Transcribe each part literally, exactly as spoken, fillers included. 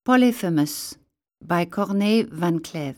Polyphemus by Corneille Van Clève.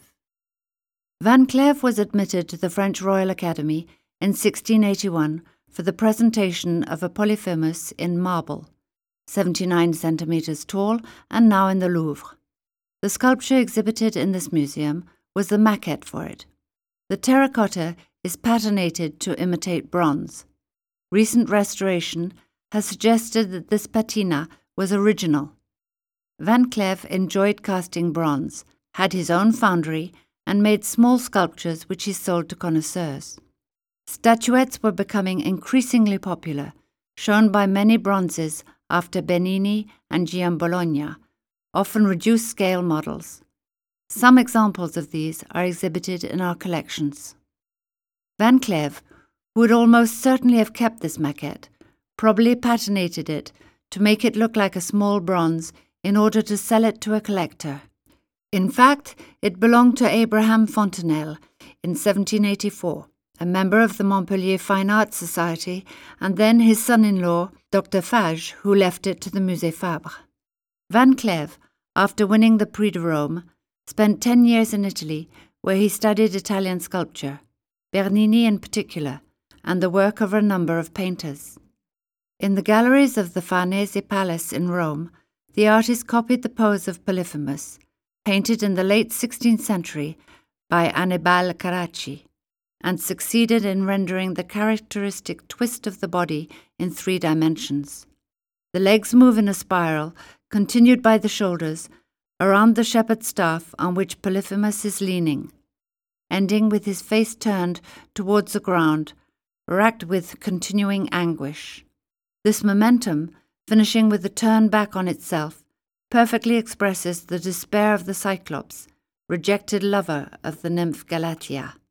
Van Clève was admitted to the French Royal Academy in sixteen eighty-one for the presentation of a Polyphemus in marble, seventy-nine centimeters tall and now in the Louvre. The sculpture exhibited in this museum was the maquette for it. The terracotta is patinated to imitate bronze. Recent restoration has suggested that this patina was original. Van Clève enjoyed casting bronze, had his own foundry, and made small sculptures which he sold to connoisseurs. Statuettes were becoming increasingly popular, shown by many bronzes after Bernini and Giambologna, often reduced-scale models. Some examples of these are exhibited in our collections. Van Clève, who would almost certainly have kept this maquette, probably patinated it to make it look like a small bronze in order to sell it to a collector. In fact, it belonged to Abraham Fontenelle in seventeen eighty-four, a member of the Montpellier Fine Arts Society, and then his son-in-law, Doctor Fage, who left it to the Musée Fabre. Van Clève, after winning the Prix de Rome, spent ten years in Italy, where he studied Italian sculpture, Bernini in particular, and the work of a number of painters. In the galleries of the Farnese Palace in Rome, the artist copied the pose of Polyphemus, painted in the late sixteenth century by Annibale Carracci, and succeeded in rendering the characteristic twist of the body in three dimensions. The legs move in a spiral, continued by the shoulders, around the shepherd's staff on which Polyphemus is leaning, ending with his face turned towards the ground, racked with continuing anguish. This momentum, finishing with the turn back on itself, perfectly expresses the despair of the Cyclops, rejected lover of the nymph Galatea.